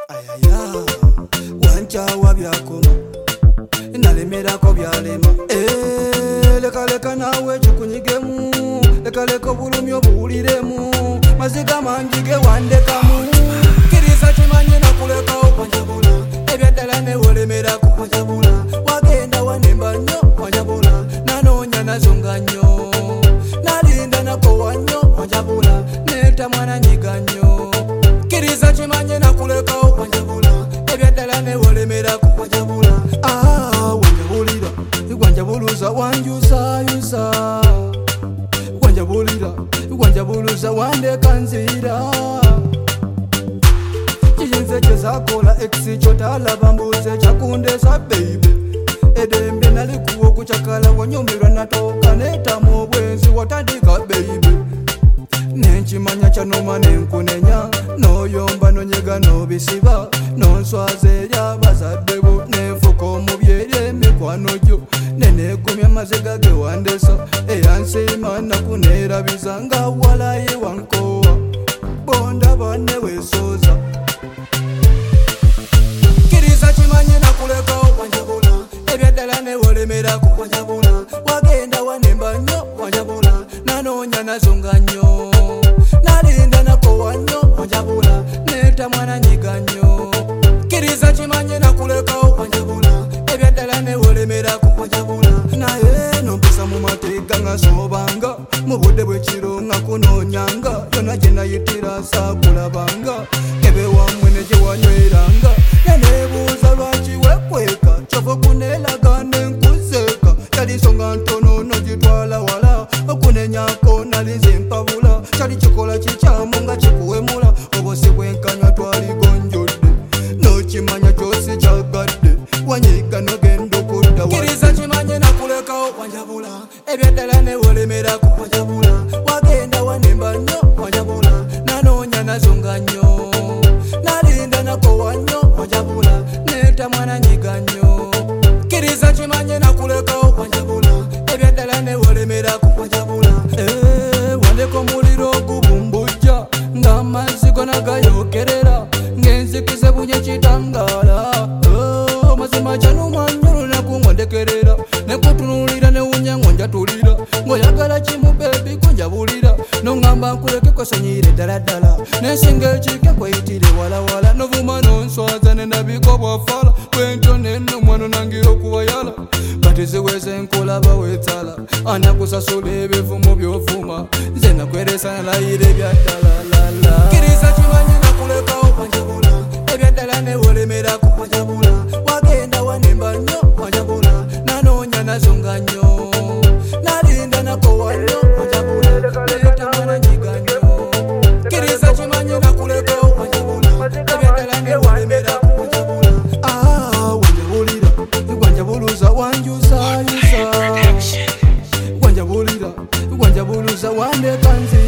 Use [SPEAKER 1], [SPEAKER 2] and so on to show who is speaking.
[SPEAKER 1] ayaya wanchawa byakoma nalemerako byalema lekaleka nawe kikunyigemu lekaleka obulumi obuwuliremu maziga mangi ge wandekamu kiriza kimanye nakulekawo kwanjabula ebyaddala newolemerako kwanjabula wagenda wanemba nnyo kwanjabula nanoonya nazonga nnyo nalinda nakowa nnyo kwanjabula neta mwana nyiga nnyo kiriza kimanye nakulekawo kwanjabula ebyaddala newolemerako kwanjabula wanjabulira wanjabuluza wanjusayusa wanjabuluza wandeka nzira kiyinza kyezakola ekisi kyotalaba mbuze kyakundesa beibe edembe nalikuwa okukyakala wanyumirwa natoka netamu obwenzi watandika beibe nenkimanya kyanoma nenkunenya noyomba nonyega nobisiba nonswaza eri abazadde bo nenfuka omubi eri emikwano gyo nenegumya amaziga ge wandesa eyansiima nakuneerabiza nga walayi wankowa bonda banne weesooza kiriza kimanye nakulekawo kwanjabula ebyaddala newolemerako kwanjabula wagenda wanemba nnyo kwanjabula nanoonya nazonga nnyo nalinda nakowa nnyo kwanjabula neta mwana nyiga nnyo kiriza kimanye nakulekawo kwanjabula ebyaddala newolemerako kwanjabula naye nompisa mu mateeka nga soobanga mu budde bwekiro nga kunoonyanga yonna gye nayitira saakulabanga ebe wammwe ne gye wanyweranga neneebuuza lwaki wekweka kyova kuneelaga nenkuzeeka yali nsonga ntono nogitwala wala okunenyako nalinze mpabula kyali kikola kikyamu nga kikuwemula obusi bwenkanywa twaligonjodde nokimanya kyosi kyagadde wanyiga nogenda okudda kiriza kimanye nakulekawo kwanjabula ebyaddala newolemerako kwanjabula wagenda wanemba nnyo kwanjabula nanoonya nazonga nnyo nalinda nakowa nnyo kwanjabula neta mwana nyiga nnyo kiriza kimanye nakulekawo kwanjabula ebyaddala newolemerako kwanjabula wandeka omuliro ogubumbujja ng'amazzi gona gayokerera ng'enzikize bunye kitangala mazima kyanumanyolo nakungondekerera nekutunulira newunya ngonjatulira ngoyagala kimu bebi kunjabulira noŋŋamba nkulekeko sonyire ddala nensinga ekike kweyitire walawala novuma nonswaza nenabiko bwafala bwentyo nennomwano nangira okubayala kati ziweze nkulaba wetsala anakusasula ebivumu byofuma nze nakweresa nalayira ebyaddala kiriza kimanye nakulekawo kwanjabula ebyaddala newolemerako kwanjabula wagenda wanemba nnyo kwanjabula nanoonya nazonga nnyo nalinda nakowa nnyo kwanjabula neta mwana nyiga nnyo kiriza kimanye nakulekawo kwanjabula ebyaddala newolemerako kwanjabula wanjabuluza wanjusayusa wanjabuluza wandeka nzira